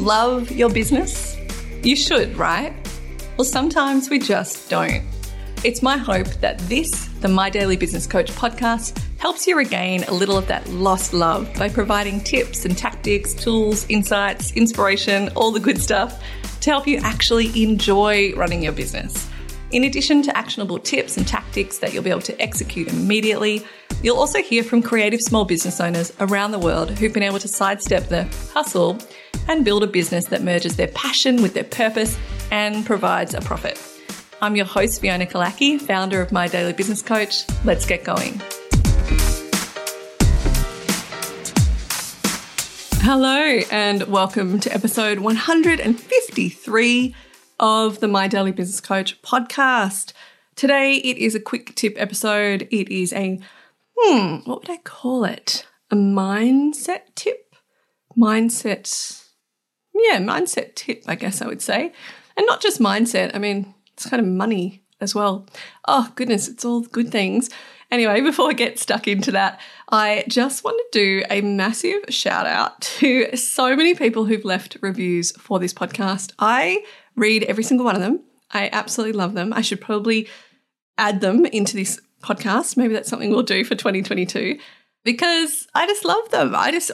love your business? You should, right? Well, sometimes we just don't. It's my hope that the My Daily Business Coach podcast, helps you regain a little of that lost love by providing tips and tactics, tools, insights, inspiration, all the good stuff to help you actually enjoy running your business. In addition to actionable tips and tactics that you'll be able to execute immediately, you'll also hear from creative small business owners around the world who've been able to sidestep the hustle and build a business that merges their passion with their purpose and provides a profit. I'm your host, Fiona Kalaki, founder of My Daily Business Coach. Let's get going. Hello and welcome to episode 153 of the My Daily Business Coach podcast. Today it is a quick tip episode. It is a, what would I call it? A mindset tip? Mindset tip, I guess I would say. And not just mindset, I mean, it's kind of money as well. Oh goodness, it's all good things. Anyway, before I get stuck into that, I just want to do a massive shout out to so many people who've left reviews for this podcast. I read every single one of them. I absolutely love them. I should probably add them into this podcast. Maybe that's something we'll do for 2022 because I just love them. I just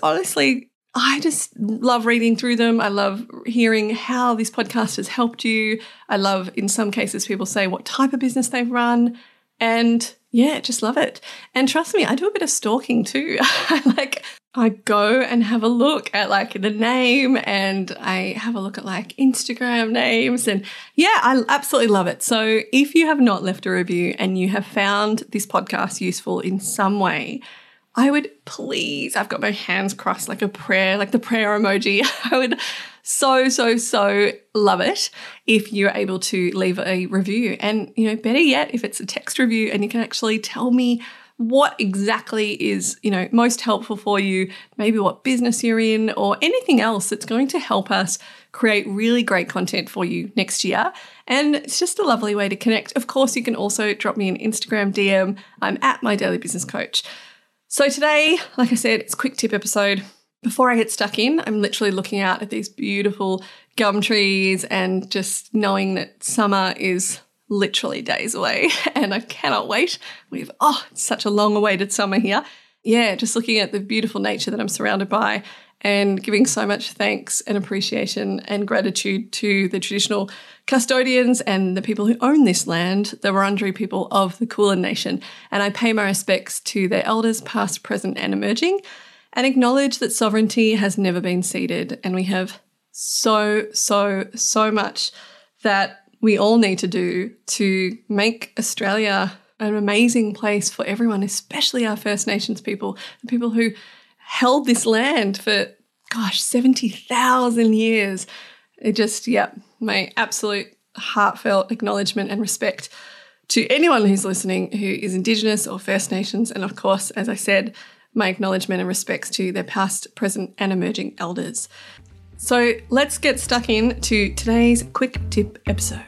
love reading through them. I love hearing how this podcast has helped you. I love, in some cases, people say what type of business they've run. And yeah, just love it. And trust me, I do a bit of stalking too. I go and have a look at the name, and I have a look at Instagram names, and yeah, I absolutely love it. So if you have not left a review and you have found this podcast useful in some way, I would please, I've got my hands crossed like a prayer, like the prayer emoji. I would so love it if you're able to leave a review. And, better yet, if it's a text review and you can actually tell me what exactly is, most helpful for you, maybe what business you're in or anything else that's going to help us create really great content for you next year. And it's just a lovely way to connect. Of course, you can also drop me an Instagram DM. I'm at My Daily Business Coach. So today, like I said, it's a quick tip episode. Before I get stuck in, I'm literally looking out at these beautiful gum trees and just knowing that summer is literally days away and I cannot wait. It's such a long awaited summer here. Yeah, just looking at the beautiful nature that I'm surrounded by and giving so much thanks and appreciation and gratitude to the traditional custodians and the people who own this land, the Wurundjeri people of the Kulin Nation. And I pay my respects to their elders, past, present and emerging, and acknowledge that sovereignty has never been ceded. And we have so much that we all need to do to make Australia an amazing place for everyone, especially our First Nations people, the people who held this land for, 70,000 years. It just, my absolute heartfelt acknowledgement and respect to anyone who's listening who is Indigenous or First Nations. And of course, as I said, my acknowledgement and respects to their past, present and emerging elders. So let's get stuck into today's quick tip episode.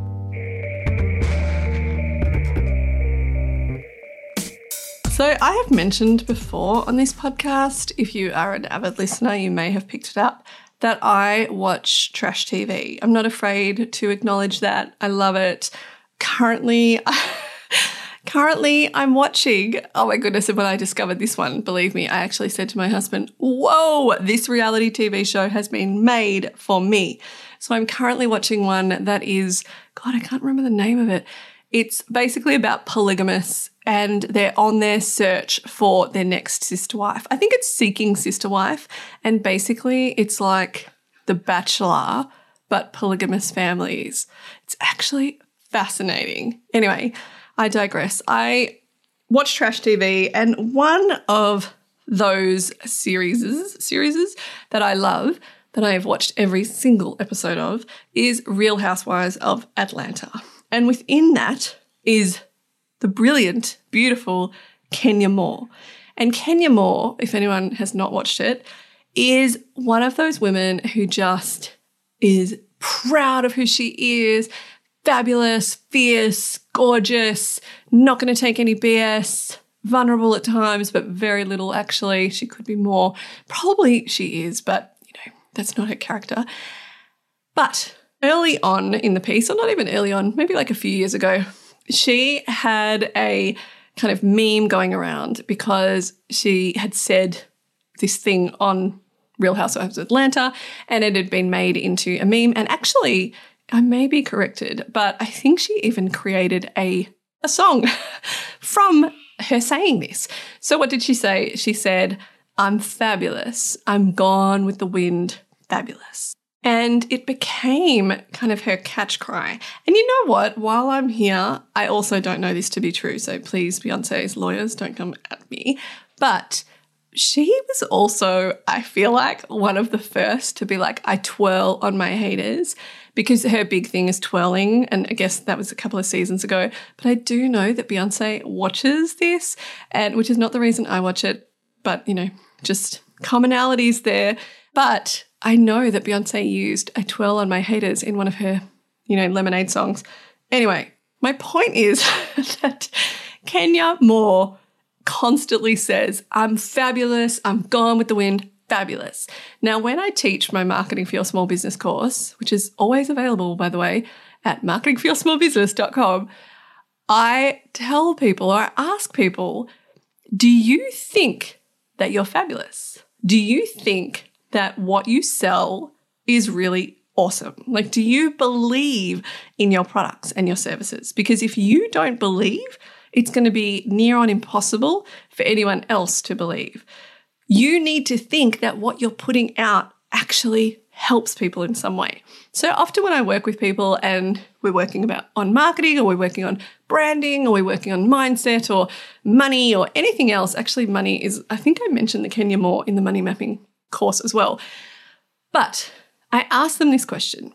So I have mentioned before on this podcast, if you are an avid listener, you may have picked it up, that I watch trash TV. I'm not afraid to acknowledge that. I love it. Currently, I'm watching, oh my goodness, and when I discovered this one, believe me, I actually said to my husband, whoa, this reality TV show has been made for me. So I'm currently watching one that is, I can't remember the name of it. It's basically about polygamists and they're on their search for their next sister wife. I think it's Seeking Sister Wife. And basically it's like The Bachelor, but polygamous families. It's actually fascinating. Anyway, I digress. I watch trash TV, and one of those series that I love, that I have watched every single episode of, is Real Housewives of Atlanta. And within that is the brilliant, beautiful Kenya Moore. And Kenya Moore, if anyone has not watched it, is one of those women who just is proud of who she is, fabulous, fierce, gorgeous, not going to take any BS, vulnerable at times, but very little actually. She could be more. Probably she is, but That's not her character. But early on in the piece, or not even early on, maybe like a few years ago, she had a kind of meme going around because she had said this thing on Real Housewives of Atlanta and it had been made into a meme. And actually, I may be corrected, but I think she even created a song from her saying this. So what did she say? She said, "I'm fabulous. I'm gone with the wind, fabulous." And it became kind of her catch cry. And you know what? While I'm here, I also don't know this to be true. So please, Beyonce's lawyers, don't come at me. But she was also, I feel like, one of the first to be like, I twirl on my haters, because her big thing is twirling. And I guess that was a couple of seasons ago. But I do know that Beyonce watches this, and which is not the reason I watch it, but, you know, just commonalities there. But I know that Beyonce used a twirl on my haters in one of her, you know, Lemonade songs. Anyway, my point is that Kenya Moore constantly says, "I'm fabulous, I'm gone with the wind, fabulous." Now, when I teach my Marketing for Your Small Business course, which is always available, by the way, at marketingforyoursmallbusiness.com, I tell people, or I ask people, do you think that you're fabulous? Do you think that what you sell is really awesome? Like, do you believe in your products and your services? Because if you don't believe, it's going to be near on impossible for anyone else to believe. You need to think that what you're putting out actually helps people in some way. So often when I work with people and we're working on marketing, or we're working on branding, or we're working on mindset or money or anything else, actually money is, I think I mentioned the Kenya Moore in the money mapping course as well. But I ask them this question: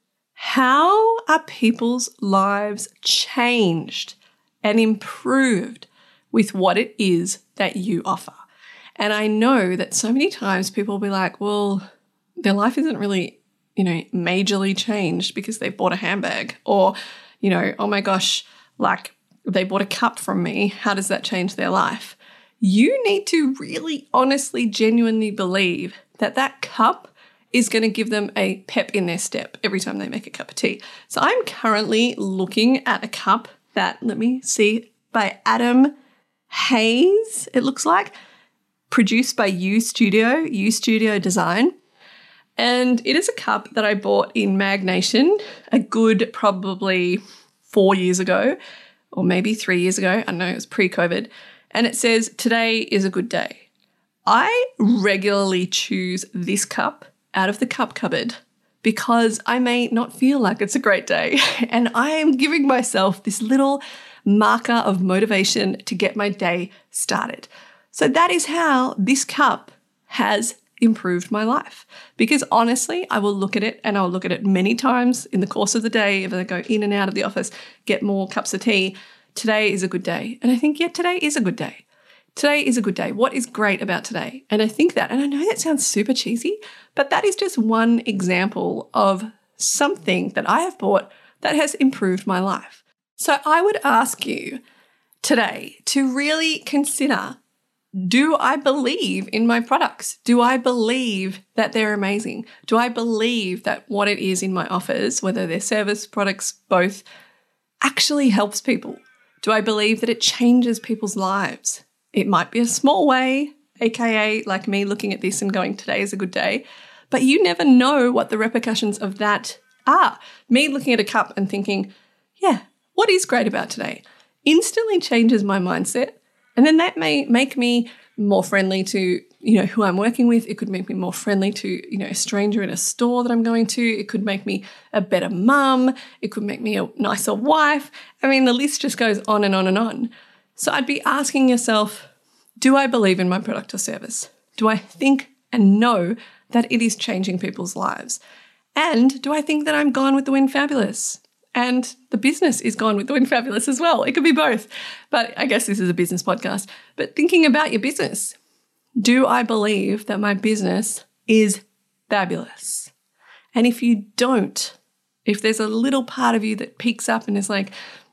how are people's lives changed and improved with what it is that you offer? And I know that so many times people will be like, well, their life isn't really, you know, majorly changed because they bought a handbag, or, you know, oh my gosh, like they bought a cup from me. How does that change their life? You need to really honestly, genuinely believe that that cup is going to give them a pep in their step every time they make a cup of tea. So I'm currently looking at a cup that, let me see, by Adam Hayes, it looks like, produced by U Studio Design. And it is a cup that I bought in Mag Nation a good probably 4 years ago, or maybe 3 years ago. I don't know, it was pre-COVID. And it says, "Today is a good day." I regularly choose this cup out of the cup cupboard because I may not feel like it's a great day. And I am giving myself this little marker of motivation to get my day started. So that is how this cup has improved my life. Because honestly, I will look at it, and I'll look at it many times in the course of the day if I go in and out of the office, get more cups of tea. Today is a good day. And I think, yeah, today is a good day. Today is a good day. What is great about today? And I think that, and I know that sounds super cheesy, but that is just one example of something that I have bought that has improved my life. So I would ask you today to really consider, do I believe in my products? Do I believe that they're amazing? Do I believe that what it is in my offers, whether they're service, products, both, actually helps people? Do I believe that it changes people's lives? It might be a small way, aka like me looking at this and going, today is a good day, but you never know what the repercussions of that are. Me looking at a cup and thinking, yeah, what is great about today? Instantly changes my mindset. And then that may make me more friendly to, you know, who I'm working with. It could make me more friendly to, you know, a stranger in a store that I'm going to. It could make me a better mum. It could make me a nicer wife. I mean, the list just goes on and on and on. So I'd be asking yourself, do I believe in my product or service? Do I think and know that it is changing people's lives? And do I think that I'm gone with the wind fabulous? And the business is gone with the wind fabulous as well. It could be both. But I guess this is a business podcast. But thinking about your business, do I believe that my business is fabulous? And if you don't, if there's a little part of you that peeks up and is like,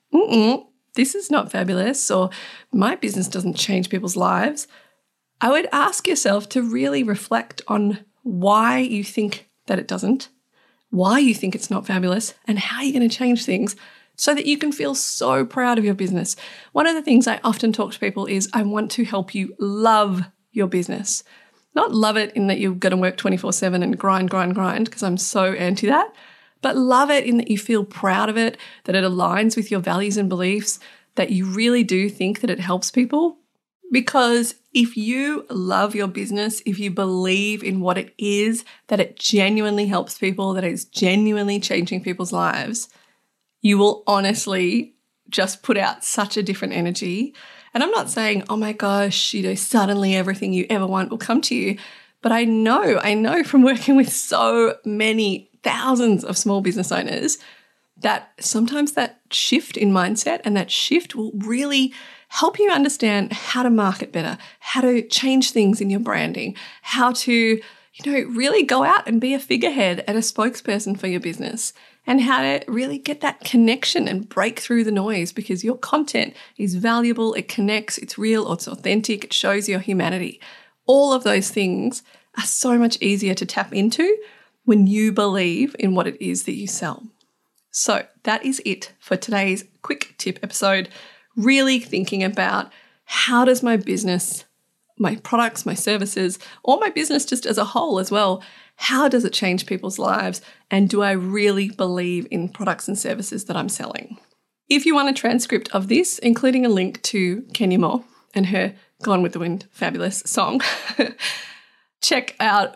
this is not fabulous, or my business doesn't change people's lives, I would ask yourself to really reflect on why you think that it doesn't, why you think it's not fabulous, and how you're going to change things so that you can feel so proud of your business. One of the things I often talk to people is I want to help you love your business. Not love it in that you're going to work 24/7 and grind, because I'm so anti that, but love it in that you feel proud of it, that it aligns with your values and beliefs, that you really do think that it helps people. Because if you love your business, if you believe in what it is, that it genuinely helps people, that it's genuinely changing people's lives, you will honestly just put out such a different energy. And I'm not saying, oh my gosh, suddenly everything you ever want will come to you. But I know from working with so many thousands of small business owners that sometimes that shift in mindset and that shift will really help you understand how to market better, how to change things in your branding, how to, really go out and be a figurehead and a spokesperson for your business, and how to really get that connection and break through the noise because your content is valuable, it connects, it's real, it's authentic, it shows your humanity. All of those things are so much easier to tap into when you believe in what it is that you sell. So that is it for today's quick tip episode. Really thinking about how does my business, my products, my services, or my business just as a whole as well, how does it change people's lives? And do I really believe in products and services that I'm selling? If you want a transcript of this, including a link to Kenya Moore and her Gone with the Wind fabulous song, check out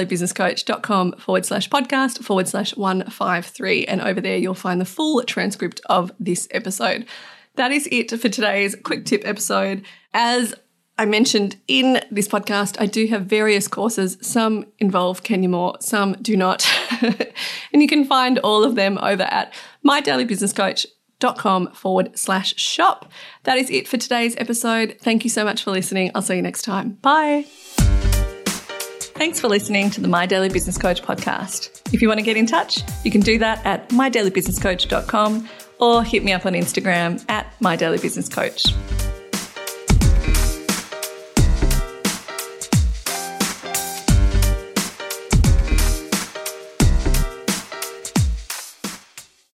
mydailybusinesscoach.com/podcast/153. And over there, you'll find the full transcript of this episode. That is it for today's quick tip episode. As I mentioned in this podcast, I do have various courses. Some involve Kenya Moore, some do not. And you can find all of them over at mydailybusinesscoach.com/shop. That is it for today's episode. Thank you so much for listening. I'll see you next time. Bye. Thanks for listening to the My Daily Business Coach podcast. If you want to get in touch, you can do that at mydailybusinesscoach.com or hit me up on Instagram at mydailybusinesscoach.